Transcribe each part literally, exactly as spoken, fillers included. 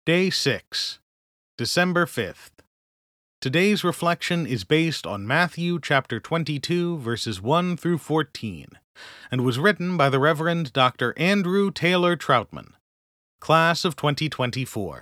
Day six, December fifth. Today's reflection is based on Matthew chapter twenty-two, verses one through fourteen, and was written by the Reverend Doctor Andrew Taylor Troutman, Class of twenty twenty-four.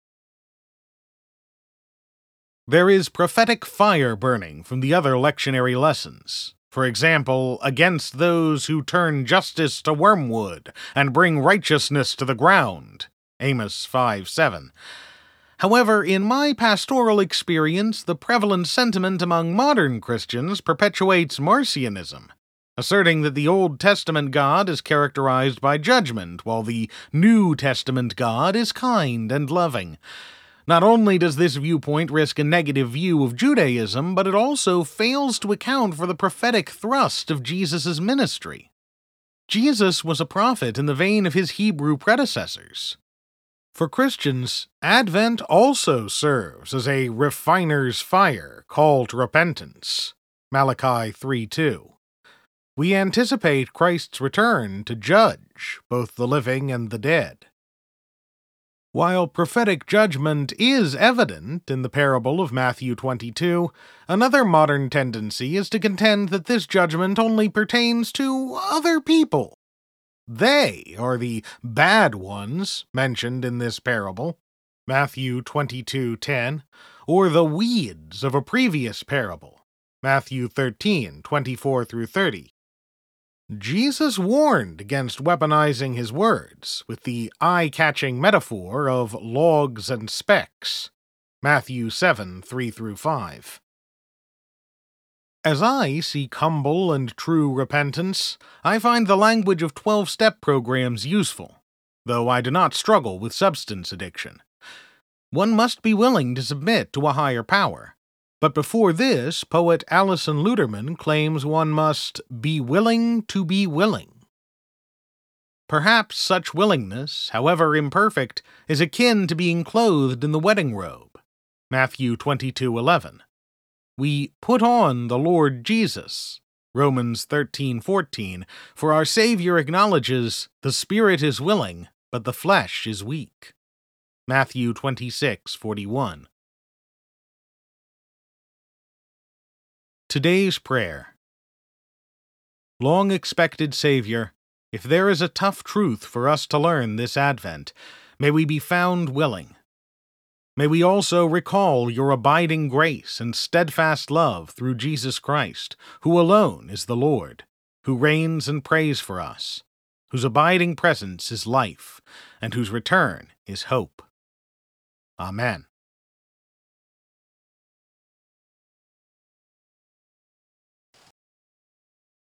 There is prophetic fire burning from the other lectionary lessons. For example, against those who turn justice to wormwood and bring righteousness to the ground. Amos five seven. However, in my pastoral experience, the prevalent sentiment among modern Christians perpetuates Marcionism, asserting that the Old Testament God is characterized by judgment, while the New Testament God is kind and loving. Not only does this viewpoint risk a negative view of Judaism, but it also fails to account for the prophetic thrust of Jesus' ministry. Jesus was a prophet in the vein of his Hebrew predecessors. For Christians, Advent also serves as a refiner's fire call to repentance. Malachi three two. We anticipate Christ's return to judge both the living and the dead. While prophetic judgment is evident in the parable of Matthew twenty-two, another modern tendency is to contend that this judgment only pertains to other people. They are the bad ones mentioned in this parable, Matthew twenty-two ten, or the weeds of a previous parable, Matthew thirteen twenty-four through thirty. Jesus warned against weaponizing his words with the eye-catching metaphor of logs and specks, Matthew seven three through five. As I seek humble and true repentance, I find the language of twelve-step programs useful, though I do not struggle with substance addiction. One must be willing to submit to a higher power. But before this, poet Alison Luterman claims one must be willing to be willing. Perhaps such willingness, however imperfect, is akin to being clothed in the wedding robe, Matthew twenty-two eleven. We put on the Lord Jesus, Romans thirteen fourteen, for our Savior acknowledges, the Spirit is willing, but the flesh is weak, Matthew twenty-six forty-one. Today's Prayer. Long-expected Savior, if there is a tough truth for us to learn this Advent, may we be found willing. May we also recall your abiding grace and steadfast love through Jesus Christ, who alone is the Lord, who reigns and prays for us, whose abiding presence is life, and whose return is hope. Amen.